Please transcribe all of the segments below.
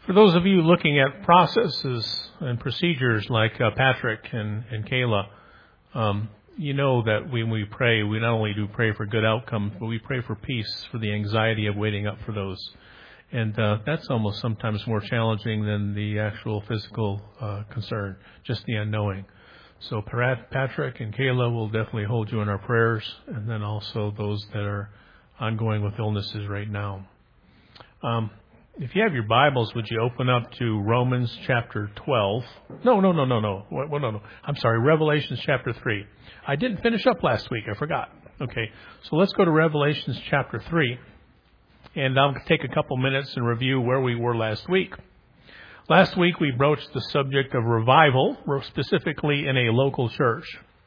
For those of you looking at processes and procedures like Patrick and Kayla, you know that when we pray, we not only do pray for good outcomes, but we pray for peace, for the anxiety of waiting up for those. And that's almost sometimes more challenging than the actual physical concern, just the unknowing. So Patrick and Kayla will definitely hold you in our prayers, and then also those that are ongoing with illnesses right now. If you have your Bibles, would you open up to Romans chapter 12? No. I'm sorry, Revelations chapter 3. I didn't finish up last week. I forgot. Okay, so let's go to Revelations chapter 3. And I'll take a couple minutes and review where we were last week. Last week we broached the subject of revival, specifically in a local church.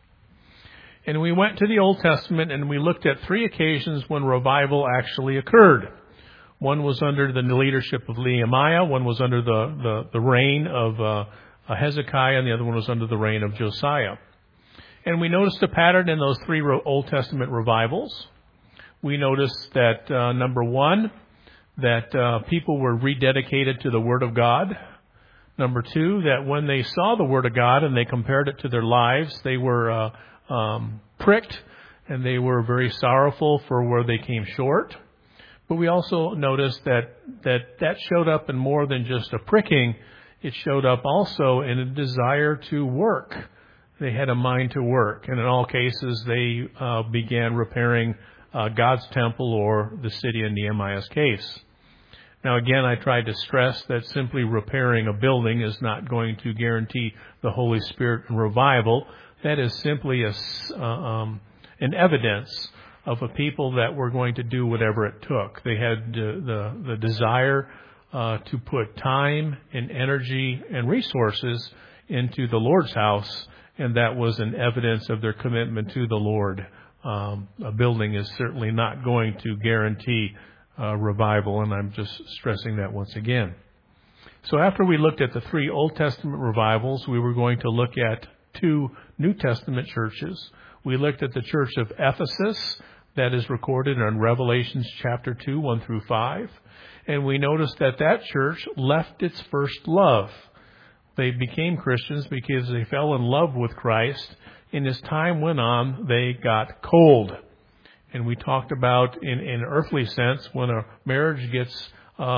And we went to the Old Testament and we looked at 3 occasions when revival actually occurred. One was under the leadership of Nehemiah, one was under the reign of Hezekiah, and the other one was under the reign of Josiah. And we noticed a pattern in those 3 Old Testament revivals. We noticed that, number one, that people were rededicated to the Word of God. Number 2, that when they saw the Word of God and they compared it to their lives, they were pricked and they were very sorrowful for where they came short. But we also noticed that showed up in more than just a pricking. It showed up also in a desire to work. They had a mind to work. And in all cases, they began repairing God's temple or the city in Nehemiah's case. Now, again, I tried to stress that simply repairing a building is not going to guarantee the Holy Spirit and revival. That is simply an evidence of a people that were going to do whatever it took. They had the desire to put time and energy and resources into the Lord's house, and that was an evidence of their commitment to the Lord. A building is certainly not going to guarantee revival, and I'm just stressing that once again. So after we looked at the 3 Old Testament revivals, we were going to look at 2 New Testament churches. We looked at the church of Ephesus, that is recorded in Revelations chapter 2, 1 through 5. And we noticed that church left its first love. They became Christians because they fell in love with Christ. And as time went on, they got cold. And we talked about, in an earthly sense, when a marriage gets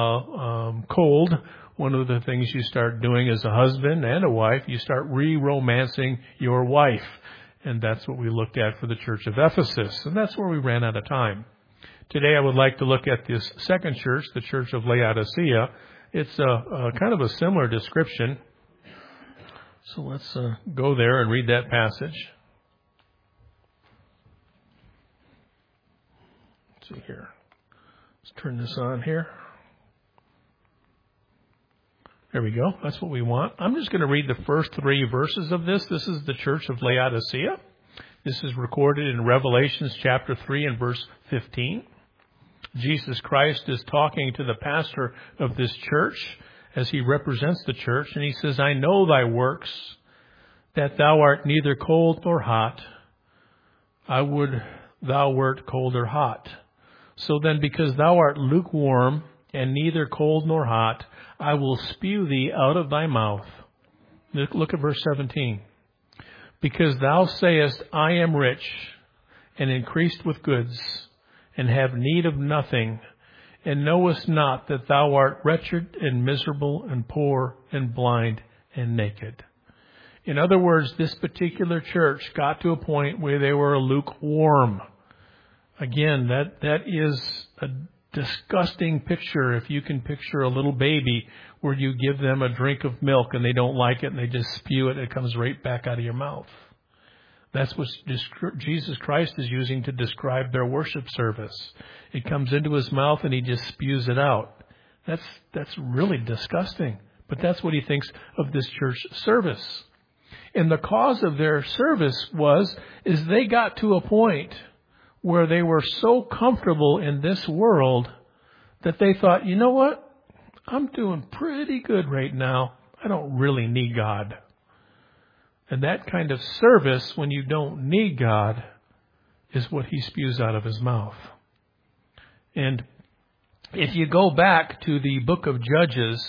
cold, one of the things you start doing as a husband and a wife, you start re-romancing your wife. And that's what we looked at for the church of Ephesus. And that's where we ran out of time. Today I would like to look at this second church, the church of Laodicea. It's a kind of a similar description. So let's go there and read that passage. Let's see here. Let's turn this on here. There we go. That's what we want. I'm just going to read the first 3 verses of this. This is the church of Laodicea. This is recorded in Revelations chapter 3 and verse 15. Jesus Christ is talking to the pastor of this church as he represents the church. And he says, I know thy works, that thou art neither cold nor hot. I would thou wert cold or hot. So then, because thou art lukewarm and neither cold nor hot, I will spew thee out of thy mouth. Look at verse 17. Because thou sayest, I am rich and increased with goods and have need of nothing, and knowest not that thou art wretched and miserable and poor and blind and naked. In other words, this particular church got to a point where they were lukewarm. Again, that is a disgusting picture. If you can picture a little baby where you give them a drink of milk and they don't like it and they just spew it, it comes right back out of your mouth. That's what Jesus Christ is using to describe their worship service. It comes into his mouth and he just spews it out. That's really disgusting. But that's what he thinks of this church service. And the cause of their service is they got to a point where they were so comfortable in this world that they thought, you know what? I'm doing pretty good right now. I don't really need God. And that kind of service, when you don't need God, is what he spews out of his mouth. And if you go back to the book of Judges,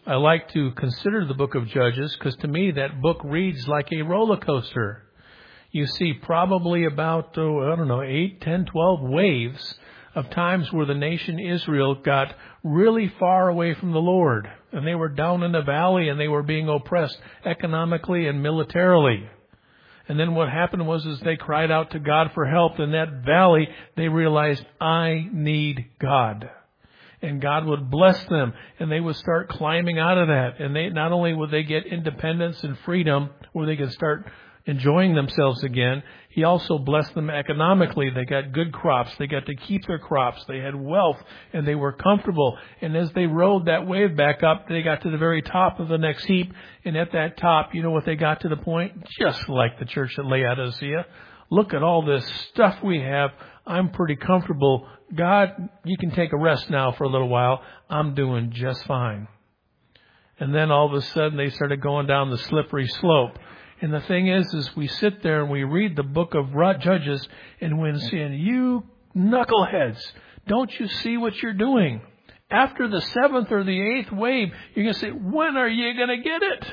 I like to consider the book of Judges because to me that book reads like a roller coaster. You see probably about, 8, 10, 12 waves of times where the nation Israel got really far away from the Lord. And they were down in the valley and they were being oppressed economically and militarily. And then what happened was they cried out to God for help. In that valley, they realized, I need God. And God would bless them, and they would start climbing out of that. And they not only would they get independence and freedom, where they could start enjoying themselves again, He also blessed them economically. They got good crops. They got to keep their crops. They had wealth, and they were comfortable. And as they rode that wave back up, they got to the very top of the next heap. And at that top, you know what they got to the point? Just like the church at Laodicea. Look at all this stuff we have. I'm pretty comfortable. God, you can take a rest now for a little while. I'm doing just fine. And then all of a sudden they started going down the slippery slope. And the thing is we sit there and we read the book of Judges and we're saying, you knuckleheads, don't you see what you're doing? After the 7th or the 8th wave, you're going to say, when are you going to get it?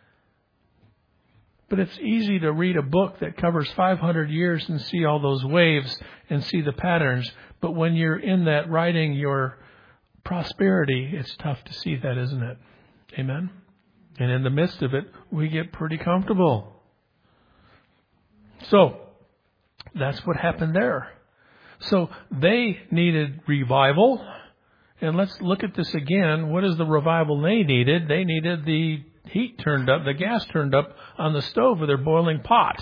But it's easy to read a book that covers 500 years and see all those waves and see the patterns. But when you're in that writing your prosperity, it's tough to see that, isn't it? Amen? And in the midst of it, we get pretty comfortable. So, that's what happened there. So, they needed revival. And let's look at this again. What is the revival they needed? They needed the heat turned up, the gas turned up on the stove of their boiling pot.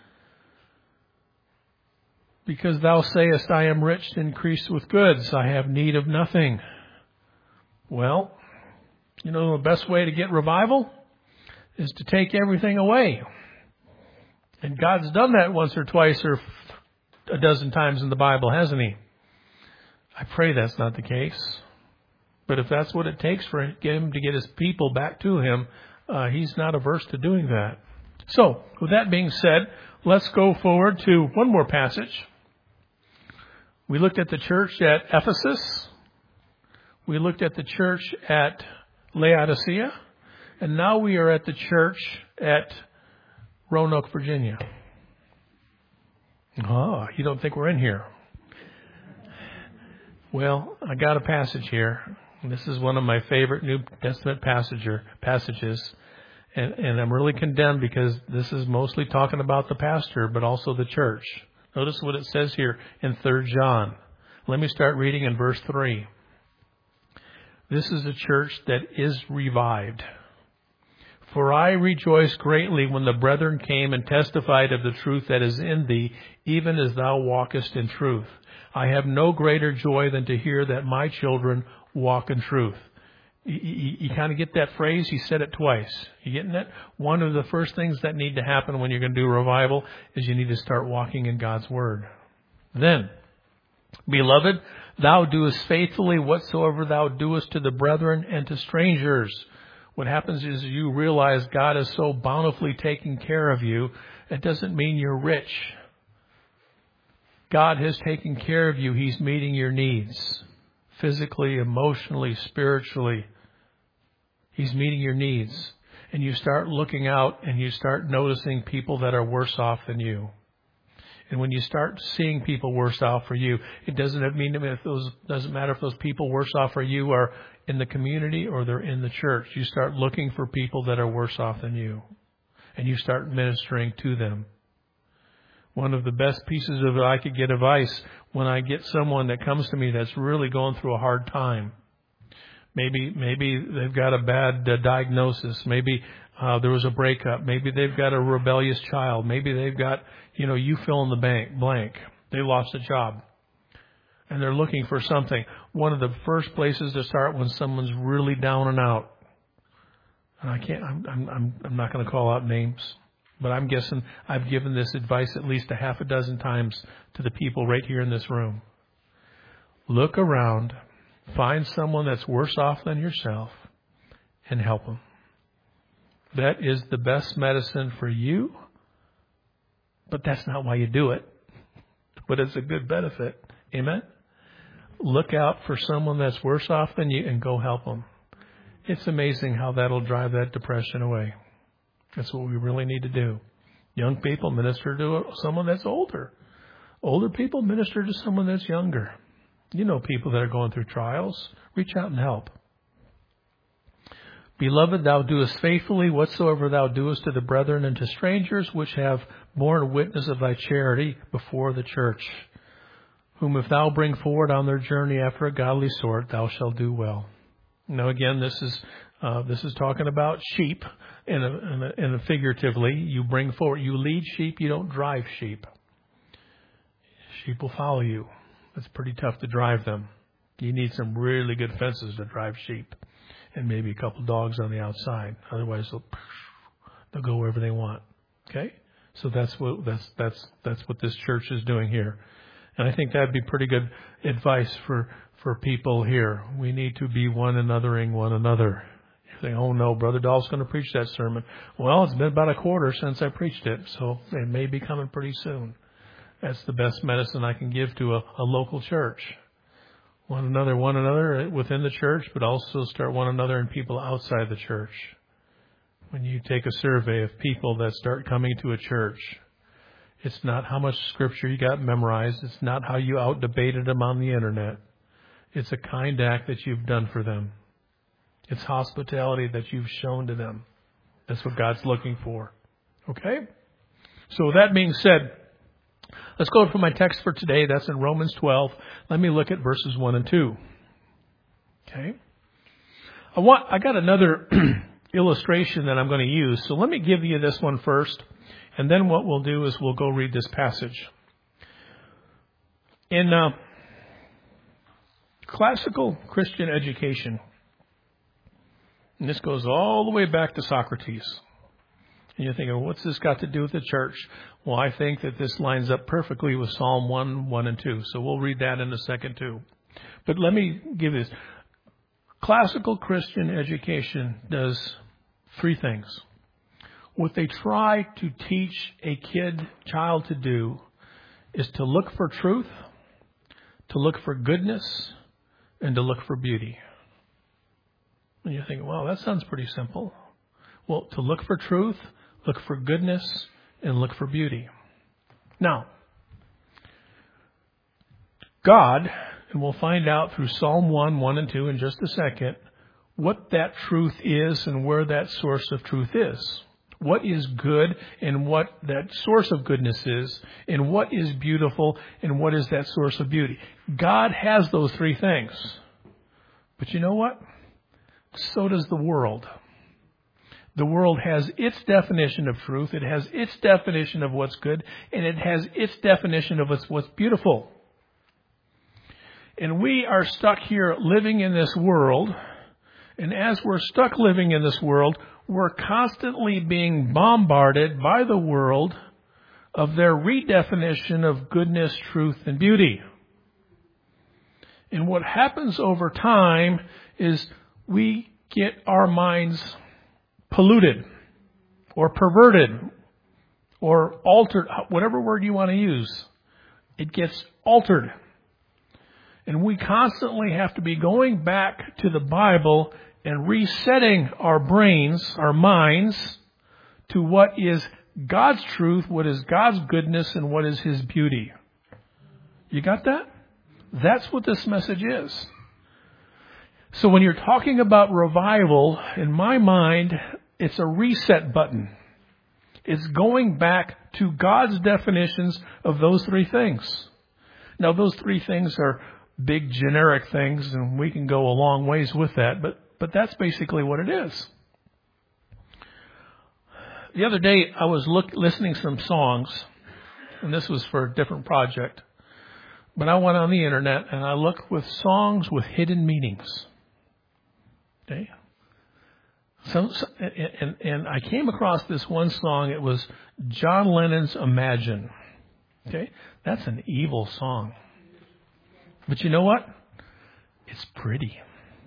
Because thou sayest, I am rich, increased with goods, I have need of nothing. Well, you know the best way to get revival is to take everything away. And God's done that once or twice or a dozen times in the Bible, hasn't He? I pray that's not the case. But if that's what it takes for Him to get His people back to Him, He's not averse to doing that. So, with that being said, let's go forward to one more passage. We looked at the church at Ephesus. We looked at the church at Laodicea. And now we are at the church at Roanoke, Virginia. Oh, you don't think we're in here? Well, I got a passage here. This is one of my favorite New Testament passages. And I'm really condemned because this is mostly talking about the pastor, but also the church. Notice what it says here in 3 John. Let me start reading in verse 3. This is a church that is revived. For I rejoiced greatly when the brethren came and testified of the truth that is in thee, even as thou walkest in truth. I have no greater joy than to hear that my children walk in truth. You kind of get that phrase? He said it twice. You getting it? One of the first things that need to happen when you're going to do revival is you need to start walking in God's Word. Then, beloved, thou doest faithfully whatsoever thou doest to the brethren and to strangers. What happens is you realize God is so bountifully taking care of you, it doesn't mean you're rich. God has taken care of you. He's meeting your needs. Physically, emotionally, spiritually. He's meeting your needs. And you start looking out and you start noticing people that are worse off than you. And when you start seeing people worse off for you, it doesn't matter if those people worse off for you are in the community or they're in the church. You start looking for people that are worse off than you. And you start ministering to them. One of the best pieces of I could get advice when I get someone that comes to me that's really going through a hard time. Maybe they've got a bad diagnosis. Maybe there was a breakup. Maybe they've got a rebellious child. Maybe they've got, you fill in the blank. They lost a job. And they're looking for something. One of the first places to start when someone's really down and out. And I'm not going to call out names. But I'm guessing I've given this advice at least a half a dozen times to the people right here in this room. Look around, find someone that's worse off than yourself, and help them. That is the best medicine for you, but that's not why you do it. But it's a good benefit. Amen? Look out for someone that's worse off than you and go help them. It's amazing how that'll drive that depression away. That's what we really need to do. Young people, minister to someone that's older. Older people, minister to someone that's younger. You know people that are going through trials. Reach out and help. Beloved, thou doest faithfully whatsoever thou doest to the brethren and to strangers, which have borne witness of thy charity before the church, whom if thou bring forward on their journey after a godly sort, thou shalt do well. Now again, this is talking about sheep, and figuratively, you bring forward, you lead sheep, you don't drive sheep. Sheep will follow you. It's pretty tough to drive them. You need some really good fences to drive sheep, and maybe a couple dogs on the outside. Otherwise, they'll go wherever they want. Okay, so that's what this church is doing here, and I think that'd be pretty good advice for people here. We need to be one anothering one another. You think, oh no, Brother Dahl's going to preach that sermon. Well, it's been about a quarter since I preached it, so it may be coming pretty soon. That's the best medicine I can give to a local church. One another within the church, but also start one another and people outside the church. When you take a survey of people that start coming to a church, it's not how much scripture you got memorized. It's not how you out-debated them on the internet. It's a kind act that you've done for them. It's hospitality that you've shown to them. That's what God's looking for. Okay? So with that being said, let's go for my text for today. That's in Romans 12. Let me look at verses 1 and 2. Okay? I got another illustration that I'm going to use. So let me give you this one first. And then what we'll do is we'll go read this passage. In classical Christian education, and this goes all the way back to Socrates. And you're thinking, well, what's this got to do with the church? Well, I think that this lines up perfectly with Psalm 1 and 2. So we'll read that in a second too. But let me give this. Classical Christian education does three things. What they try to teach a child to do is to look for truth, to look for goodness, and to look for beauty. And you're thinking, well, that sounds pretty simple. Well, to look for truth, look for goodness, and look for beauty. Now, God, and we'll find out through Psalm 1 and 2 in just a second, what that truth is and where that source of truth is. What is good and what that source of goodness is, and what is beautiful and what is that source of beauty. God has those three things. But you know what? So does the world. The world has its definition of truth. It has its definition of what's good. And it has its definition of what's beautiful. And we are stuck here living in this world. And as we're stuck living in this world, we're constantly being bombarded by the world of their redefinition of goodness, truth, and beauty. And what happens over time is we get our minds polluted or perverted or altered, whatever word you want to use. It gets altered. And we constantly have to be going back to the Bible and resetting our brains, our minds, to what is God's truth, what is God's goodness, and what is His beauty. You got that? That's what this message is. So when you're talking about revival, in my mind, it's a reset button. It's going back to God's definitions of those three things. Now, those three things are big generic things, and we can go a long ways with that, but that's basically what it is. The other day, I was listening to some songs, and this was for a different project, but I went on the internet and I looked with songs with hidden meanings. Okay? And I came across this one song. It was John Lennon's Imagine. Okay? That's an evil song. But you know what? It's pretty.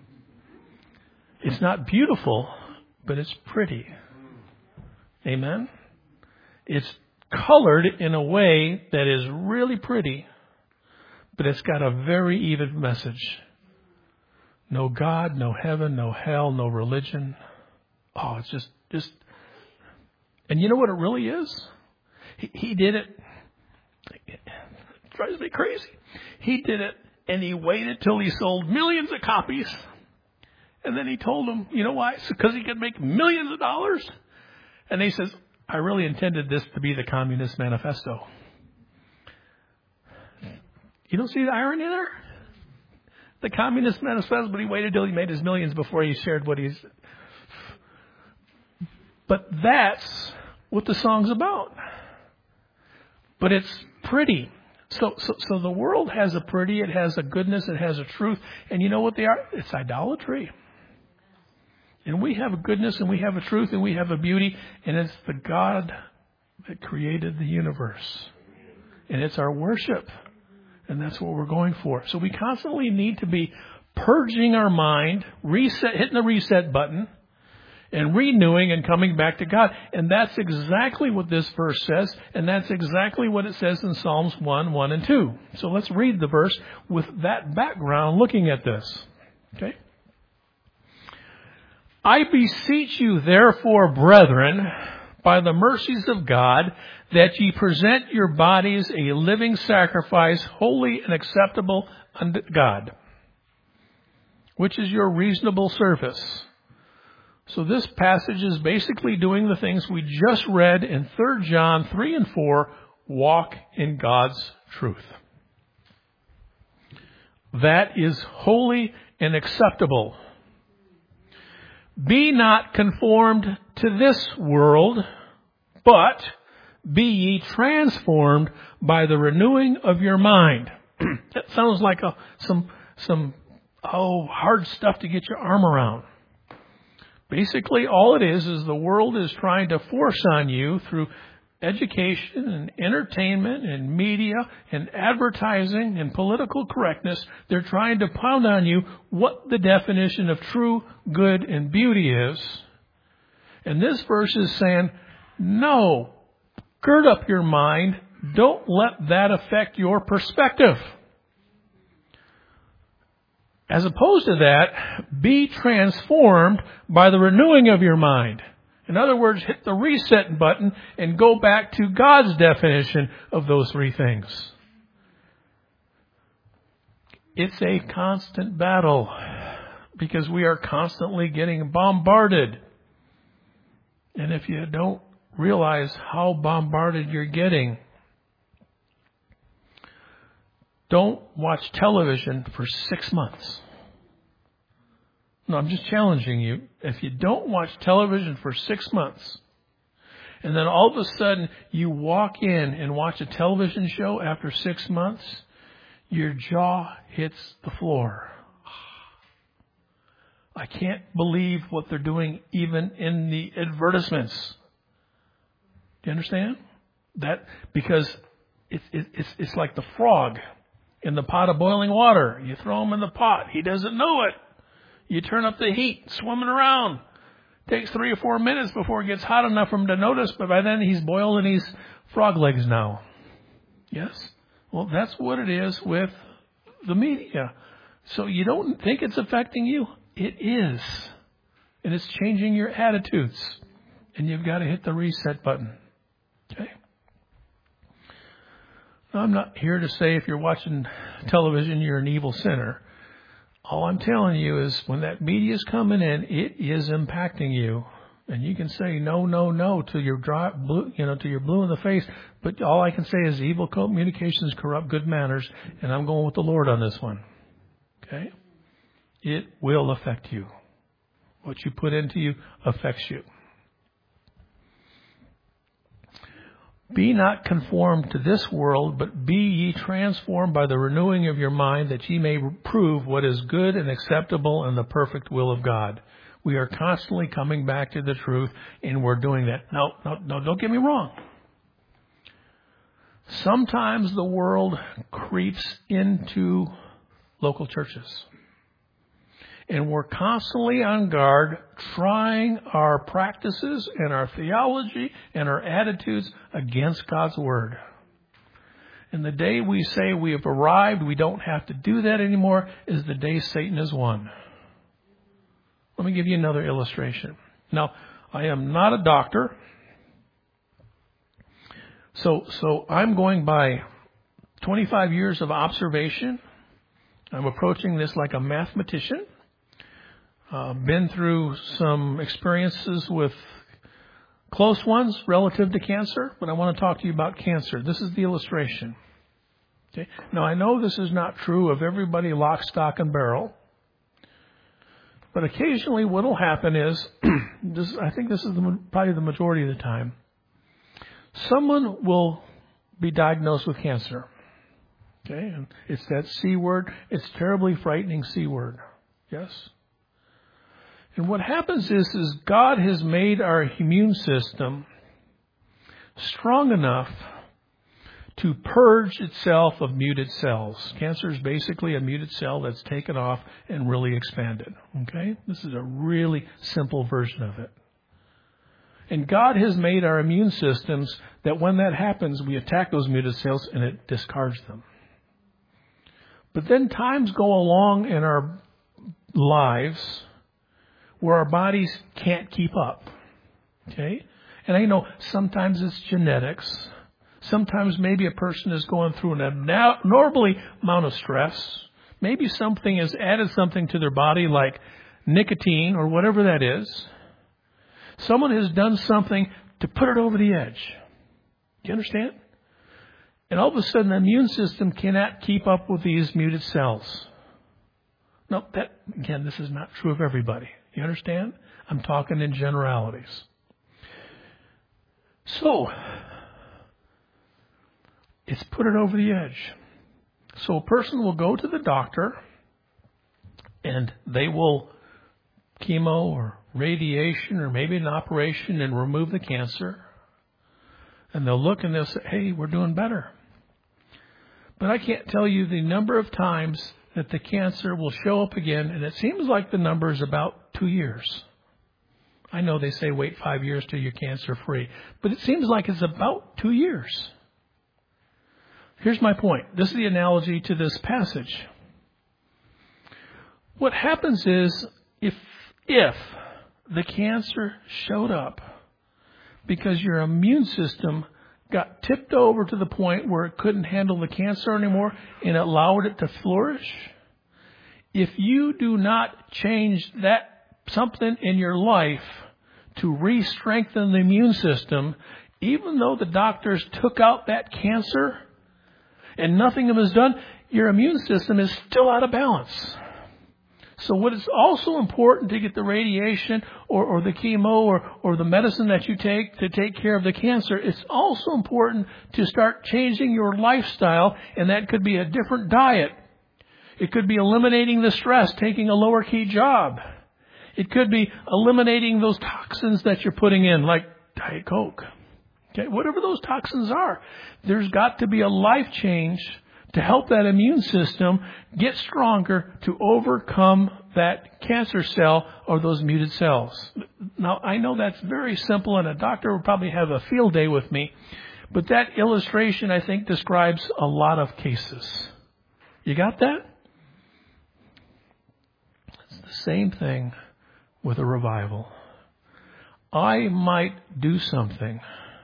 It's not beautiful, but it's pretty. Amen? It's colored in a way that is really pretty, but it's got a very even message. No God, no heaven, no hell, no religion. Oh, it's just. And you know what it really is? He did it. It drives me crazy. He did it, and he waited till he sold millions of copies. And then he told them, you know why? It's because he could make millions of dollars. And he says, I really intended this to be the Communist Manifesto. You don't see the irony there? The Communist Manifesto, but he waited till he made his millions before he shared what he's... But that's what the song's about. But it's pretty. So the world has a pretty, it has a goodness, it has a truth. And you know what they are? It's idolatry. And we have a goodness, and we have a truth, and we have a beauty. And it's the God that created the universe. And it's our worship. And that's what we're going for. So we constantly need to be purging our mind, hitting the reset button, and renewing and coming back to God. And that's exactly what this verse says. And that's exactly what it says in Psalms 1, 1, and 2. So let's read the verse with that background looking at this. Okay? I beseech you, therefore, brethren, by the mercies of God, that ye present your bodies a living sacrifice, holy and acceptable unto God, which is your reasonable service. So this passage is basically doing the things we just read in 3 John 3 and 4, walk in God's truth. That is holy and acceptable. Be not conformed to this world, but be ye transformed by the renewing of your mind. That sounds like some hard stuff to get your arm around. Basically, all it is the world is trying to force on you through education and entertainment and media and advertising and political correctness. They're trying to pound on you what the definition of true good and beauty is. And this verse is saying, no, gird up your mind. Don't let that affect your perspective. As opposed to that, be transformed by the renewing of your mind. In other words, hit the reset button and go back to God's definition of those three things. It's a constant battle because we are constantly getting bombarded. And if you don't realize how bombarded you're getting, don't watch television for 6 months. No, I'm just challenging you. If you don't watch television for 6 months, and then all of a sudden you walk in and watch a television show after 6 months, your jaw hits the floor. I can't believe what they're doing even in the advertisements. Do you understand? That because it's like the frog in the pot of boiling water. You throw him in the pot. He doesn't know it. You turn up the heat, swimming around. Takes 3 or 4 minutes before it gets hot enough for him to notice, but by then he's boiled and he's frog legs now. Yes? Well, that's what it is with the media. So you don't think it's affecting you? It is. And it's changing your attitudes. And you've got to hit the reset button. Okay? Now, I'm not here to say if you're watching television, you're an evil sinner. All I'm telling you is when that media is coming in, it is impacting you. And you can say no till you're blue, till you're blue in the face. But all I can say is evil communications corrupt good manners. And I'm going with the Lord on this one. Okay? It will affect you. What you put into you affects you. Be not conformed to this world, but be ye transformed by the renewing of your mind, that ye may prove what is good and acceptable and the perfect will of God. We are constantly coming back to the truth, and we're doing that. No, don't get me wrong. Sometimes the world creeps into local churches. And we're constantly on guard, trying our practices and our theology and our attitudes against God's Word. And the day we say we have arrived, we don't have to do that anymore, is the day Satan has won. Let me give you another illustration. Now, I am not a doctor, so I'm going by 25 years of observation. I'm approaching this like a mathematician. Been through some experiences with close ones relative to cancer, but I want to talk to you about cancer. This is the illustration. Okay. Now, I know this is not true of everybody lock, stock, and barrel. But occasionally what will happen is, I think this is probably the majority of the time, someone will be diagnosed with cancer. Okay, and it's that C word. It's a terribly frightening C word. Yes? And what happens is God has made our immune system strong enough to purge itself of muted cells. Cancer is basically a muted cell that's taken off and really expanded. Okay? This is a really simple version of it. And God has made our immune systems that when that happens, we attack those muted cells and it discards them. But then times go along in our lives where our bodies can't keep up. Okay? And I know sometimes it's genetics. Sometimes maybe a person is going through an abnormally amount of stress. Maybe something has added something to their body like nicotine or whatever that is. Someone has done something to put it over the edge. Do you understand? And all of a sudden the immune system cannot keep up with these muted cells. No, this is not true of everybody. You understand? I'm talking in generalities. So, it's put it over the edge. So a person will go to the doctor and they will chemo or radiation or maybe an operation and remove the cancer. And they'll look and they'll say, hey, we're doing better. But I can't tell you the number of times that the cancer will show up again, and it seems like the number is about 2 years. I know they say wait 5 years till you're cancer free, but it seems like it's about 2 years. Here's my point. This is the analogy to this passage. What happens is if the cancer showed up because your immune system got tipped over to the point where it couldn't handle the cancer anymore and allowed it to flourish, if you do not change that something in your life to re-strengthen the immune system, even though the doctors took out that cancer and nothing was done, your immune system is still out of balance. So what is also important to get the radiation or the chemo or the medicine that you take to take care of the cancer, it's also important to start changing your lifestyle, and that could be a different diet. It could be eliminating the stress, taking a lower key job. It could be eliminating those toxins that you're putting in, like Diet Coke. Okay, whatever those toxins are, there's got to be a life change to help that immune system get stronger to overcome that cancer cell or those muted cells. Now, I know that's very simple, and a doctor would probably have a field day with me, but that illustration, I think, describes a lot of cases. You got that? It's the same thing with a revival. I might do something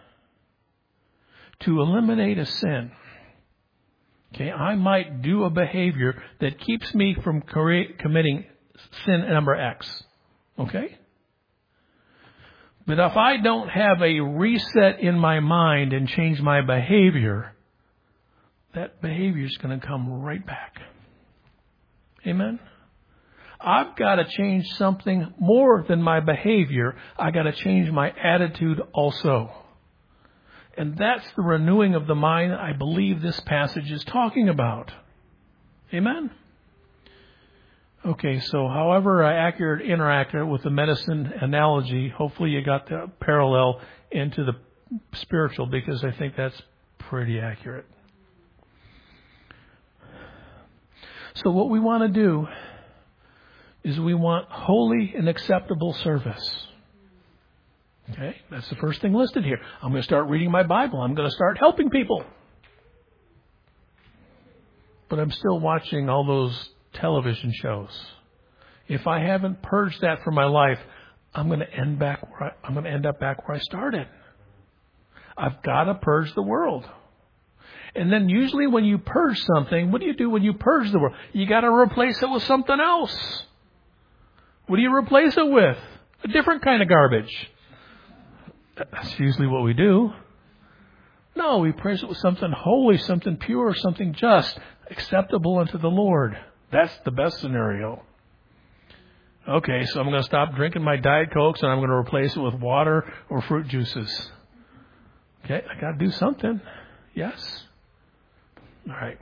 to eliminate a sin. Okay, I might do a behavior that keeps me from committing sin number X. Okay? But if I don't have a reset in my mind and change my behavior, that behavior is going to come right back. Amen? I've got to change something more than my behavior. I've got to change my attitude also. And that's the renewing of the mind I believe this passage is talking about. Amen? Okay, so however I interact with the medicine analogy, hopefully you got the parallel into the spiritual, because I think that's pretty accurate. So what we want to do is we want holy and acceptable service. Okay, that's the first thing listed here. I'm going to start reading my Bible. I'm going to start helping people. But I'm still watching all those television shows. If I haven't purged that from my life, I'm going to end up back where I started. I've got to purge the world. And then usually when you purge something, what do you do when you purge the world? You got to replace it with something else. What do you replace it with? A different kind of garbage. That's usually what we do. No, we replace it with something holy, something pure, something just, acceptable unto the Lord. That's the best scenario. Okay, so I'm going to stop drinking my Diet Cokes and I'm going to replace it with water or fruit juices. Okay, I got to do something. Yes? All right.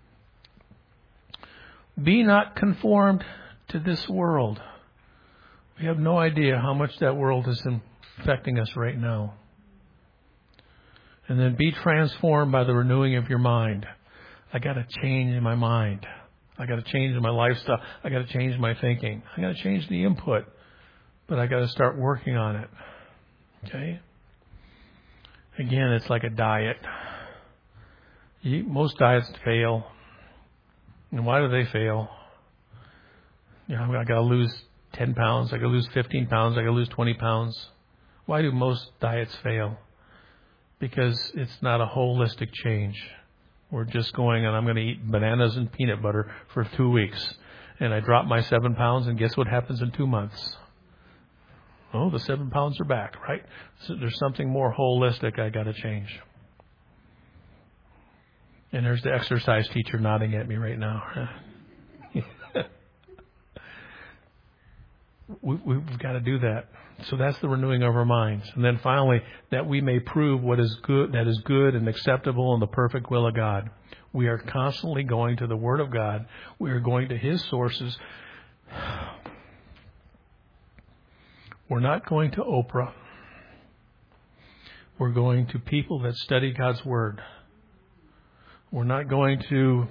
Be not conformed to this world. We have no idea how much that world is affecting us right now. And then be transformed by the renewing of your mind. I got to change in my mind. I got to change in my lifestyle. I got to change my thinking. I got to change the input. But I got to start working on it. Okay? Again, it's like a diet. Most diets fail. And why do they fail? I got to lose 10 pounds. I got to lose 15 pounds. I got to lose 20 pounds. Why do most diets fail? Because it's not a holistic change. We're just going and I'm going to eat bananas and peanut butter for 2 weeks. And I drop my 7 pounds and guess what happens in 2 months? Oh, the 7 pounds are back, right? So there's something more holistic I got to change. And there's the exercise teacher nodding at me right now. We've got to do that. So that's the renewing of our minds. And then finally, that we may prove what is good, that is good and acceptable in the perfect will of God. We are constantly going to the Word of God. We are going to His sources. We're not going to Oprah. We're going to people that study God's Word. We're not going to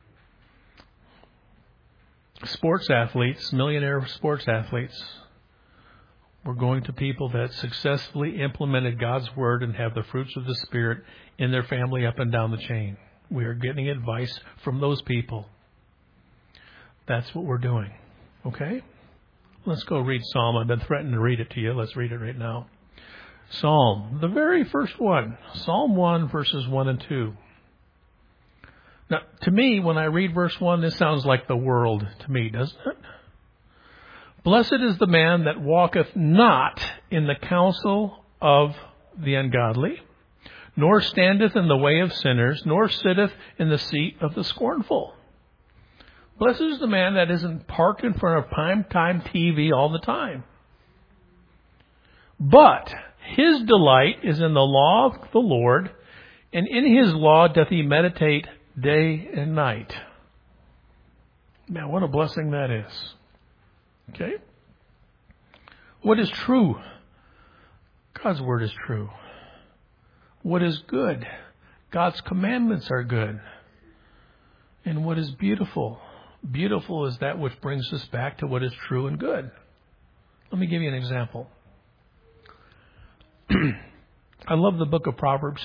sports athletes, millionaire sports athletes. We're going to people that successfully implemented God's Word and have the fruits of the Spirit in their family up and down the chain. We are getting advice from those people. That's what we're doing. Okay? Let's go read Psalm. I've been threatening to read it to you. Let's read it right now. Psalm, the very first one. Psalm 1, verses 1 and 2. Now, to me, when I read verse 1, this sounds like the world to me, doesn't it? Blessed is the man that walketh not in the counsel of the ungodly, nor standeth in the way of sinners, nor sitteth in the seat of the scornful. Blessed is the man that isn't parked in front of primetime TV all the time. But his delight is in the law of the Lord, and in his law doth he meditate day and night. Man, what a blessing that is. Okay? What is true? God's Word is true. What is good? God's commandments are good. And what is beautiful? Beautiful is that which brings us back to what is true and good. Let me give you an example. I love the book of Proverbs.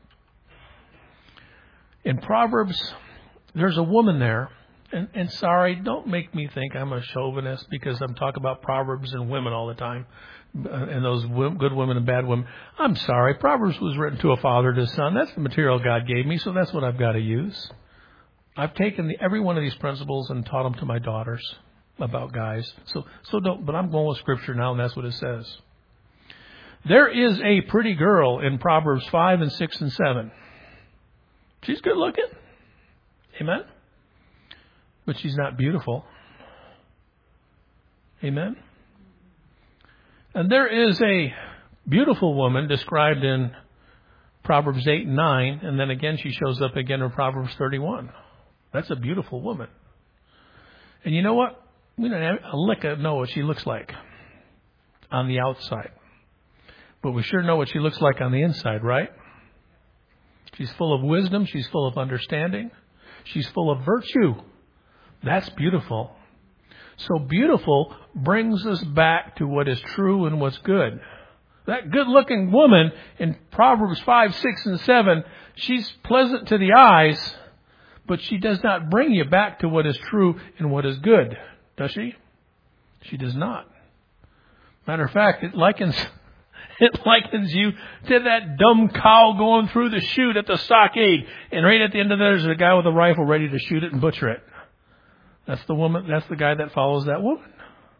In Proverbs, there's a woman there. And sorry, don't make me think I'm a chauvinist because I'm talking about Proverbs and women all the time. And those good women and bad women. I'm sorry. Proverbs was written to a father to his son. That's the material God gave me, so that's what I've got to use. I've taken every one of these principles and taught them to my daughters about guys. So don't, but I'm going with Scripture now, and that's what it says. There is a pretty girl in Proverbs 5 and 6 and 7. She's good looking. Amen? But she's not beautiful. Amen? And there is a beautiful woman described in Proverbs 8 and 9, and then again she shows up again in Proverbs 31. That's a beautiful woman. And you know what? We don't have a lick of know what she looks like on the outside. But we sure know what she looks like on the inside, right? She's full of wisdom. She's full of understanding. She's full of virtue. That's beautiful. So beautiful brings us back to what is true and what's good. That good-looking woman in Proverbs 5, 6, and 7, she's pleasant to the eyes, but she does not bring you back to what is true and what is good, does she? She does not. Matter of fact, it likens you to that dumb cow going through the chute at the stockade. And right at the end of there, there's a guy with a rifle ready to shoot it and butcher it. That's the woman. That's the guy that follows that woman.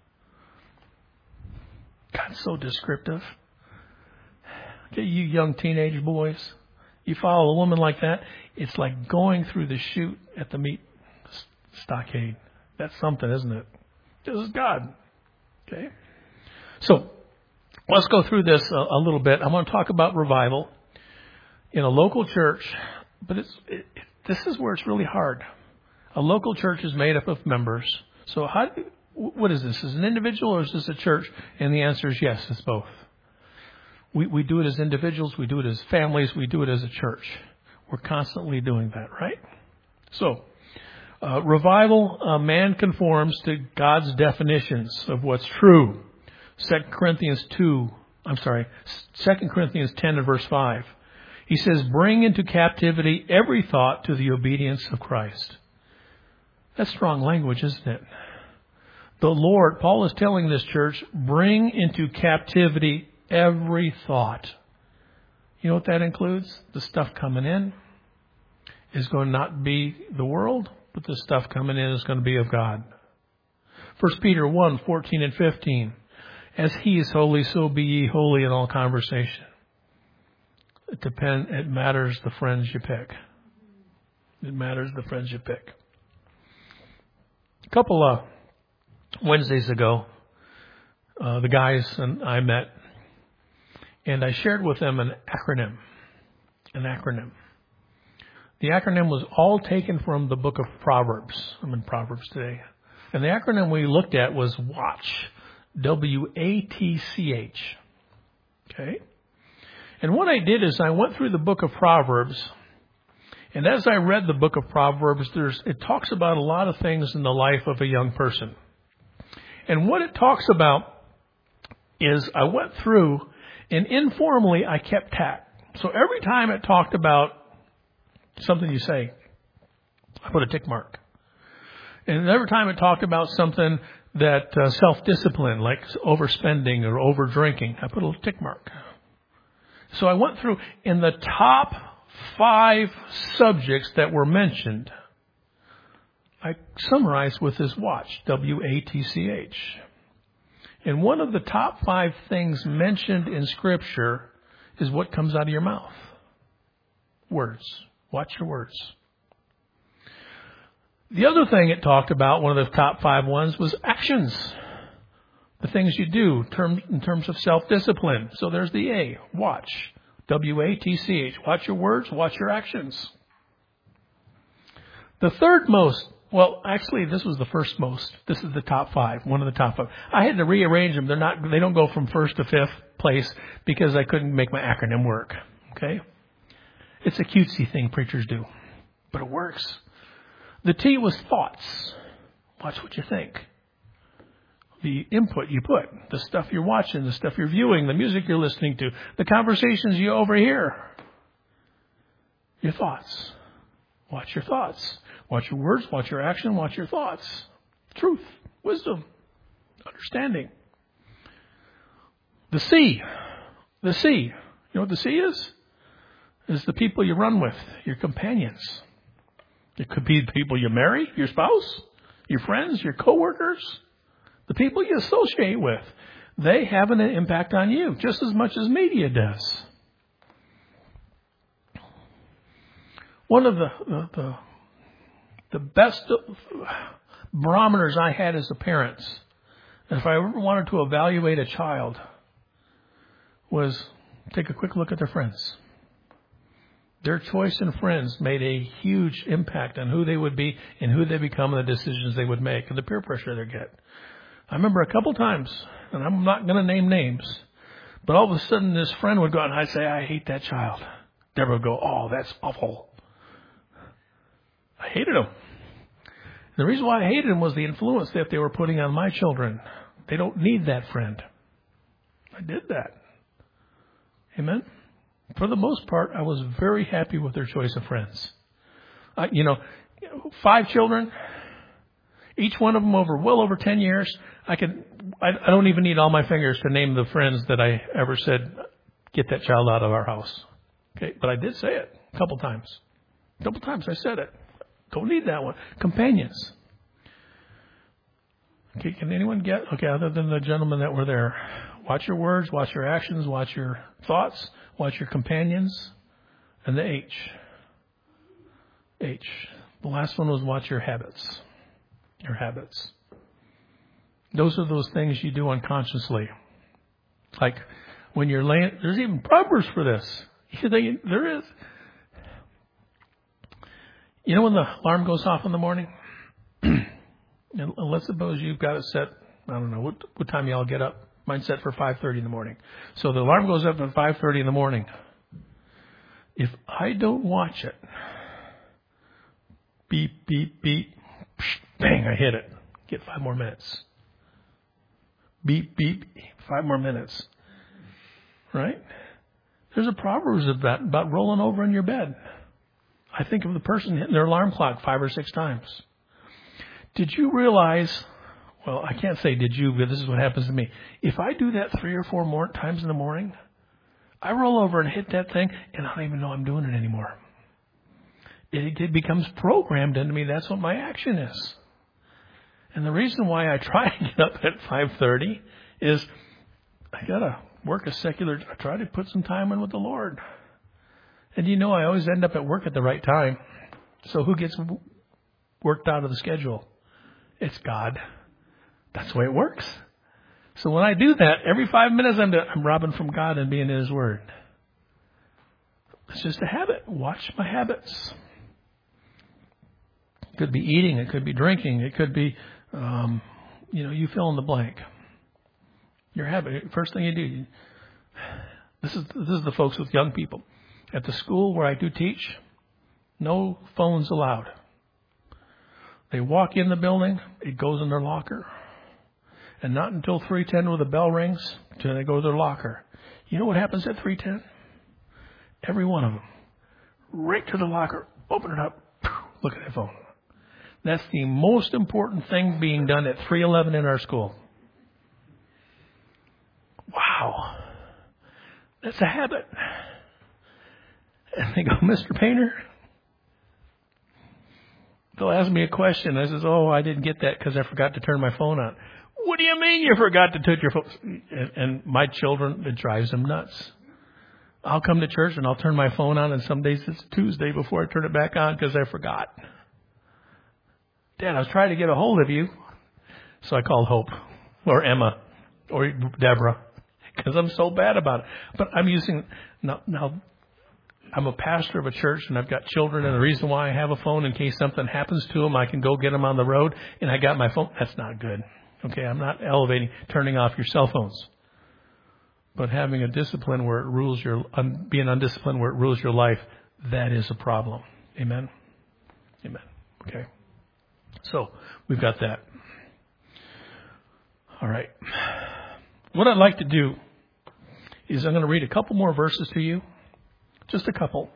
God's so descriptive. Okay, you young teenage boys, you follow a woman like that, it's like going through the chute at the meat stockade. That's something, isn't it? This is God. Okay? So, let's go through this a little bit. I want to talk about revival in a local church, but this is where it's really hard. A local church is made up of members. So what is this? Is it an individual or is this a church? And the answer is yes, it's both. We do it as individuals, we do it as families, we do it as a church. We're constantly doing that, right? So, revival, man conforms to God's definitions of what's true. 2 Corinthians 10 and verse 5. He says, bring into captivity every thought to the obedience of Christ. That's strong language, isn't it? The Lord, Paul is telling this church, bring into captivity every thought. You know what that includes? The stuff coming in is going to not be the world, but the stuff coming in is going to be of God. 1 Peter 1:14 and 15. As he is holy, so be ye holy in all conversation. It matters the friends you pick. It matters the friends you pick. A couple of Wednesdays ago, the guys and I met, and I shared with them an acronym. The acronym was all taken from the book of Proverbs. I'm in Proverbs today. And the acronym we looked at was WATCH. WATCH. Okay? And what I did is I went through the book of Proverbs, and as I read the book of Proverbs, it talks about a lot of things in the life of a young person. And what it talks about is I went through, and informally I kept track. So every time it talked about something you say, I put a tick mark. And every time it talked about something that self-discipline, like overspending or over-drinking, I put a little tick mark. So I went through, in the top 5 subjects that were mentioned, I summarized with this WATCH, WATCH. And one of the top 5 things mentioned in Scripture is what comes out of your mouth. Words. Watch your words. The other thing it talked about, one of the top 5 ones, was actions. The things you do in terms of self-discipline. So there's the A, watch. WATCH. Watch your words, watch your actions. The third most, well, actually, this was the first most. This is the top 5, one of the top 5. I had to rearrange them. They don't go from first to 5th place because I couldn't make my acronym work. Okay? It's a cutesy thing preachers do, but it works. The T was thoughts. Watch what you think. The input you put, the stuff you're watching, the stuff you're viewing, the music you're listening to, the conversations you overhear. Your thoughts. Watch your thoughts. Watch your words, watch your action, watch your thoughts. Truth, wisdom, understanding. The C. The C. You know what the C is? It's the people you run with, your companions. It could be the people you marry, your spouse, your friends, your coworkers, the people you associate with. They have an impact on you just as much as media does. One of the best barometers I had as a parent, if I ever wanted to evaluate a child, was take a quick look at their friends. Their choice in friends made a huge impact on who they would be and who they become and the decisions they would make and the peer pressure they get. I remember a couple times, and I'm not going to name names, but all of a sudden this friend would go out and I'd say, I hate that child. Deborah would go, oh, that's awful. I hated them. The reason why I hated them was the influence that they were putting on my children. They don't need that friend. I did that. Amen? For the most part, I was very happy with their choice of friends. 5 children. Each one of them well over 10 years. I don't even need all my fingers to name the friends that I ever said, get that child out of our house. Okay. But I did say it a couple times. A couple times I said it. Don't need that one. Companions. Okay. Can anyone get, okay, other than the gentlemen that were there, watch your words, watch your actions, watch your thoughts, watch your companions, and the H. The last one was watch your habits. Your habits. Those are those things you do unconsciously. Like when you're laying, there's even Proverbs for this. There is. You know when the alarm goes off in the morning? And let's suppose you've got it set, I don't know, what time y'all get up? Mine's set for 5:30 in the morning. So the alarm goes up at 5:30 in the morning. If I don't watch it, beep, beep, beep, bang, I hit it. Get 5 more minutes. Beep, beep, 5 more minutes. Right? There's a Proverbs about rolling over in your bed. I think of the person hitting their alarm clock 5 or 6 times. Did you realize, well, I can't say did you, but this is what happens to me. If I do that 3 or 4 more times in the morning, I roll over and hit that thing, and I don't even know I'm doing it anymore. It becomes programmed into me. That's what my action is. And the reason why I try to get up at 5:30 is I got to work I try to put some time in with the Lord. And I always end up at work at the right time. So who gets worked out of the schedule? It's God. That's the way it works. So when I do that, every 5 minutes I'm robbing from God and being in His Word. It's just a habit. Watch my habits. It could be eating. It could be drinking. It could be, you fill in the blank. Your habit. First thing you do. This is the folks with young people. At the school where I do teach, no phones allowed. They walk in the building, it goes in their locker. And not until 3:10 when the bell rings, till they go to their locker. You know what happens at 3:10? Every one of them. Right to the locker, open it up, look at their phone. That's the most important thing being done at 3:11 in our school. Wow. That's a habit. And they go, Mr. Painter, they'll ask me a question. I says, I didn't get that because I forgot to turn my phone on. What do you mean you forgot to turn your phone? And my children, it drives them nuts. I'll come to church and I'll turn my phone on, and some days it's Tuesday before I turn it back on because I forgot. Dad, I was trying to get a hold of you. So I called Hope or Emma or Deborah because I'm so bad about it. But I'm using, now I'm a pastor of a church and I've got children, and the reason why I have a phone in case something happens to them, I can go get them on the road, and I got my phone. That's not good. Okay, I'm not turning off your cell phones. But having a discipline where it rules being undisciplined where it rules your life, that is a problem. Amen? Amen. Okay. So, we've got that. All right. What I'd like to do is I'm going to read a couple more verses to you. Just a couple.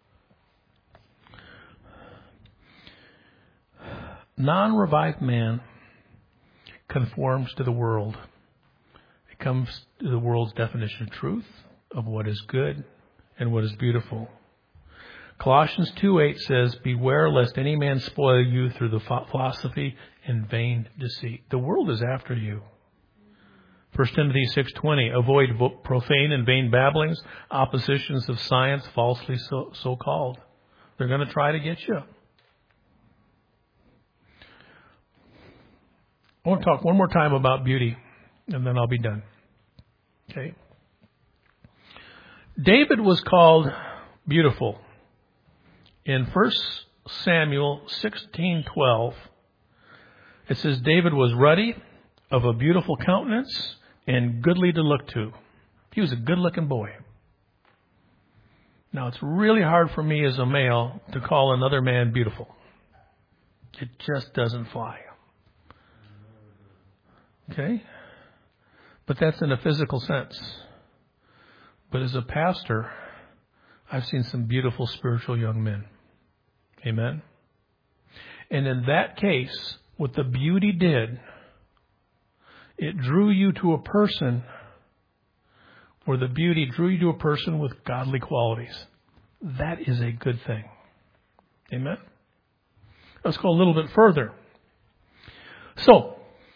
Non-revived man conforms to the world. It comes to the world's definition of truth, of what is good and what is beautiful. Colossians 2:8 says, beware lest any man spoil you through the philosophy and vain deceit. The world is after you. 1 Timothy 6:20, avoid profane and vain babblings, oppositions of science, falsely so called. They're going to try to get you. I want to talk one more time about beauty, and then I'll be done. Okay. David was called beautiful. In 1 Samuel 16:12, it says David was ruddy, of a beautiful countenance, and goodly to look to. He was a good-looking boy. Now, it's really hard for me as a male to call another man beautiful. It just doesn't fly. Okay? But that's in a physical sense. But as a pastor, I've seen some beautiful spiritual young men. Amen? And in that case, what the beauty did, it drew you to a person, or the beauty drew you to a person with godly qualities. That is a good thing. Amen? Let's go a little bit further. So,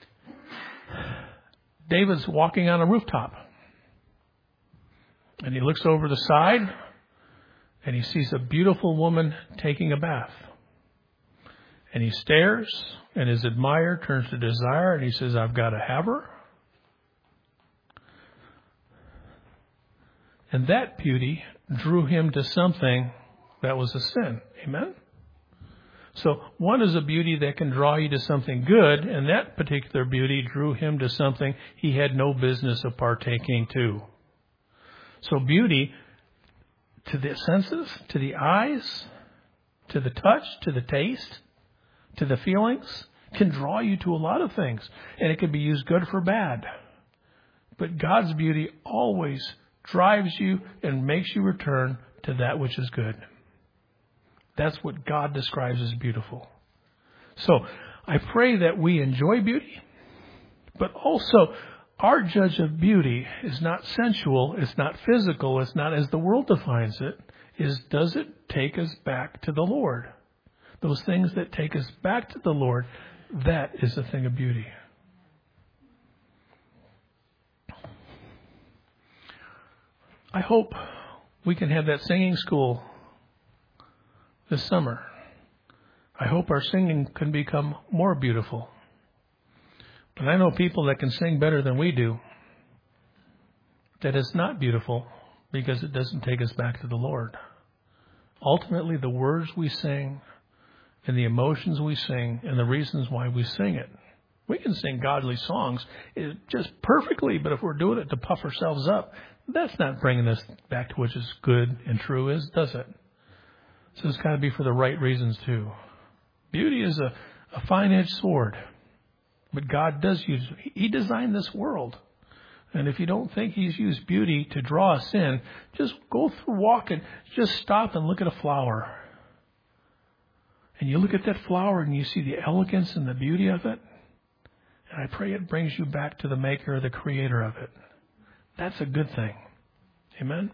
David's walking on a rooftop. And he looks over the side, and he sees a beautiful woman taking a bath. And he stares, and his admirer turns to desire, and he says, I've got to have her. And that beauty drew him to something that was a sin. Amen? So one is a beauty that can draw you to something good, and that particular beauty drew him to something he had no business of partaking to. So beauty to the senses, to the eyes, to the touch, to the taste, to the feelings, can draw you to a lot of things. And it can be used good for bad. But God's beauty always drives you and makes you return to that which is good. That's what God describes as beautiful. So I pray that we enjoy beauty, but also our judge of beauty is not sensual, it's not physical, it's not as the world defines it, is does it take us back to the Lord? Those things that take us back to the Lord, that is a thing of beauty. I hope we can have that singing school this summer. I hope our singing can become more beautiful. But I know people that can sing better than we do. That is not beautiful because it doesn't take us back to the Lord. Ultimately, the words we sing and the emotions we sing and the reasons why we sing it. We can sing godly songs just perfectly, but if we're doing it to puff ourselves up, that's not bringing us back to what is good and true is, does it? So it's got to be for the right reasons too. Beauty is a fine-edged sword. But God does use it. He designed this world. And if you don't think He's used beauty to draw us in, just go through walking. Just stop and look at a flower. And you look at that flower and you see the elegance and the beauty of it. And I pray it brings you back to the maker or the creator of it. That's a good thing. Amen?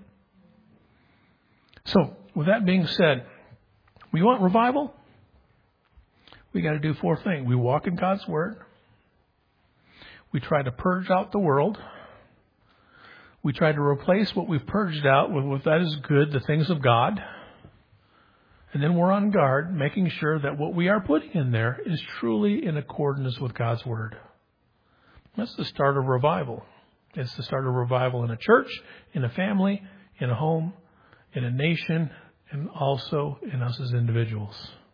So, with that being said, we want revival? We got to do 4 things. We walk in God's Word. We try to purge out the world. We try to replace what we've purged out with what that is good, the things of God. And then we're on guard, making sure that what we are putting in there is truly in accordance with God's Word. That's the start of revival. It's the start of revival in a church, in a family, in a home, in a nation, and also in us as individuals.